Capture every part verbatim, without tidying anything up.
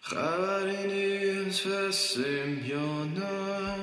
خبری نیست فرستیم یا نه.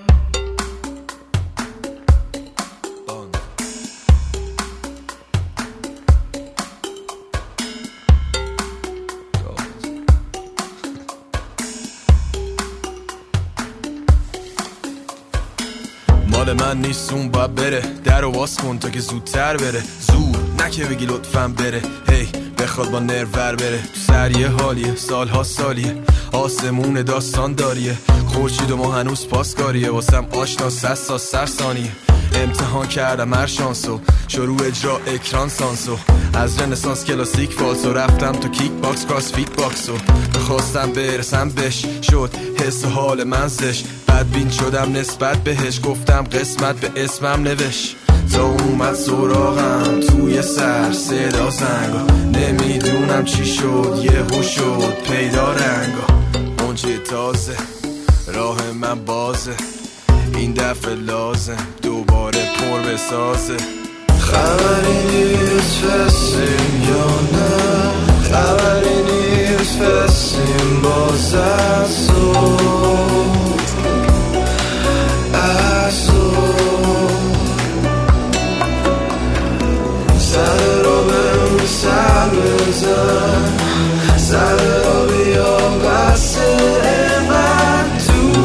مال من نیست اون باید بره، در و باز کن تا که زودتر بره. زور نکه بگی لطفاً بره، هی بخواد با نرور بره. تو سر یه حالیه، سالها سالیه، آسمون داستان داریه. خورشید و ما هنوز پاسکاریه، واسم آشنا سستا سر ثانیه. امتحان کردم هر شانسو، شروع اجرا اکران سانسو. از رنسانس کلاسیک فالسو رفتم تو کیک باکس کراس فیت باکسو. بخواستم برسم بهش شد حس و حال من زش. بدبین شدم نسبت بهش، گفتم قسمت به اسمم نوشت. تا اومد سراغم توی سر صدا زنگا، نمیدونم چی شد یهو شد پیدا رنگا. اونچه تازه راه من بازه، این دفعه لازم دوباره پر بسازه. خبری نیست فرستیم یا نه، خبری نیست فرستیم باز از تو از تو. سر رو بهم سر بزن، سر رو بیا بسه من تو.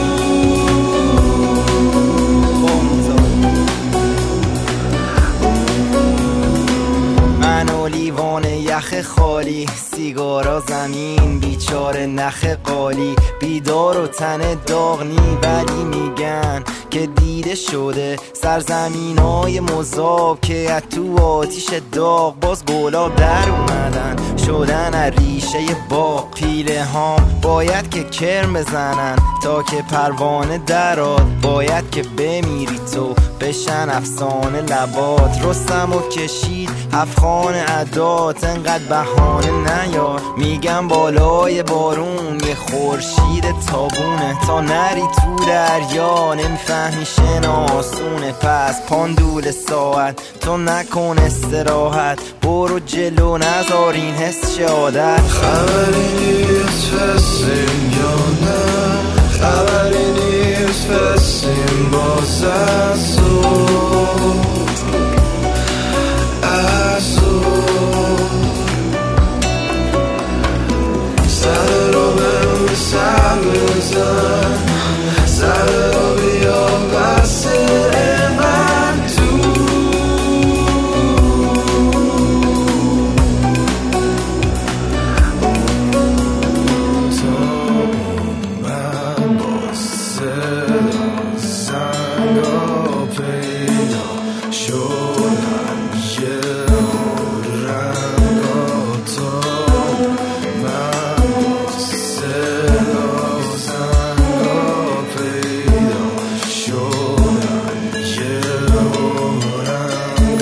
لیوان یخ خالی، سیگارا زمین، بیچاره نخ قالی. بیدار و تن داغنی ولی میگن که دیده شده سرزمینای مذاب که از تو آتیش داغ باز گلاب در اومدن شدن از ریشه باغ. پیله هام باید که کرم بزنن تا که پروانه دراد، باید که بمیری تو بشن افسانه لبات. رستم و کشید هفخان عدات، انقدر بهانه نیار. میگم بالای بارون یه خورشید تابونه، تا نری تو دریا نمیفهمی شناسونه. پس پاندول ساعت تو نکن استراحت، برو جلو نذار این حس شه عادت. خبری نیست فرستیم یا نه، خبری نیست فرستیم باز از تو از تو. سر رو بهم سر بزن، سر رو بیا بسه من تو. تا من با صدا زنگا پیدا شدم یه رنگا. تا من با صدا زنگا پیدا شدم یه رنگا.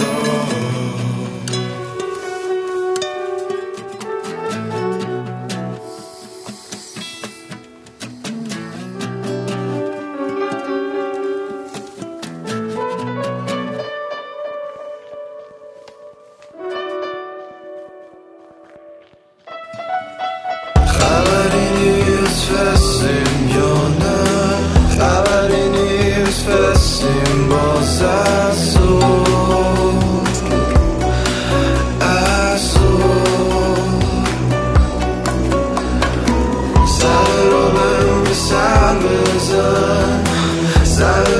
خبری نیست فرستیم یا نه، خبری نیست فرستیم باز از تو از تو. سر رو بهم سر بزن، سر